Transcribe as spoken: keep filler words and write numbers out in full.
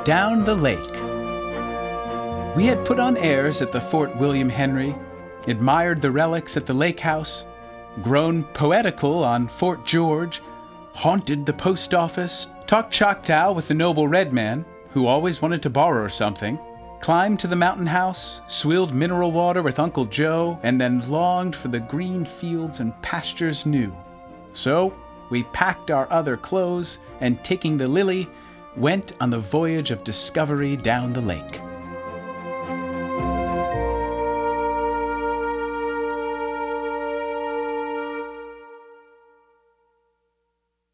Down the Lake. We had put on airs at the Fort William Henry, admired the relics at the lake house, grown poetical on Fort George, haunted the post office, talked Choctaw with the noble red man, who always wanted to borrow something, climbed to the mountain house, swilled mineral water with Uncle Joe, and then longed for the green fields and pastures new. So we packed our other clothes and, taking the Lily, went on the voyage of discovery down the lake.